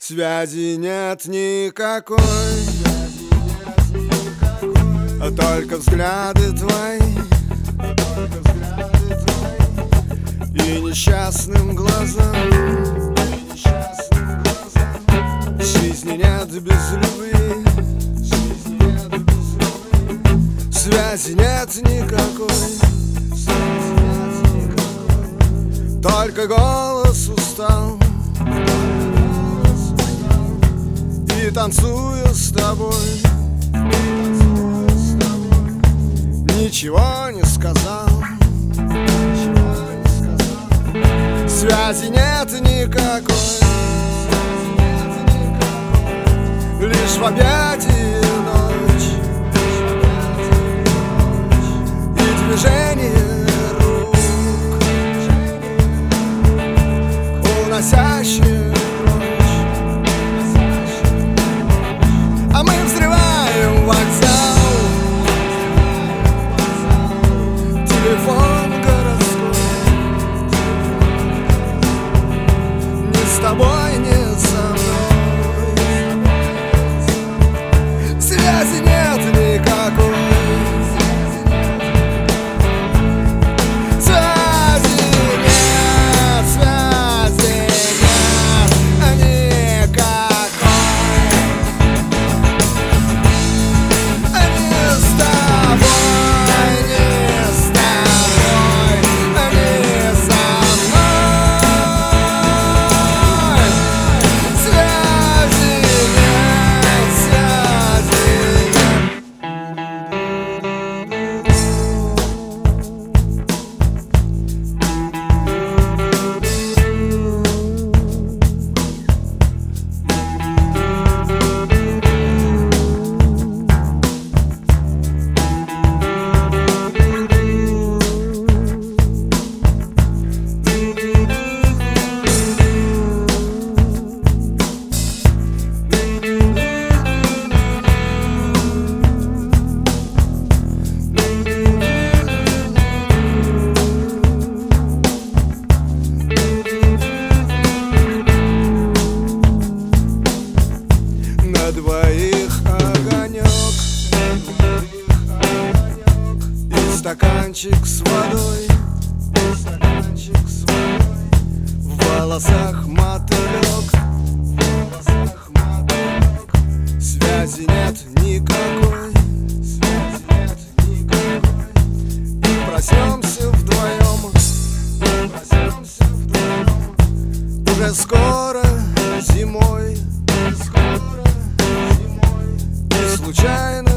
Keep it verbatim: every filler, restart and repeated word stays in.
Связи нет никакой, а только взгляды твои и несчастным глазам. Жизни нет без любви, связи нет никакой, только голос устал. И танцую с тобой, ничего не сказал. Связи нет никакой, лишь в объятии ночь и движение рук, уносящие. А мы взрываем вокзал, телефон городской. Не с тобой, не со мной. Связи нет никакой, связи нет, связи нет никакой. На двоих огонек и стаканчик с водой, в волосах мотылек. Связи нет никакой, и проснемся вдвоем, уже скоро зимой. Случайно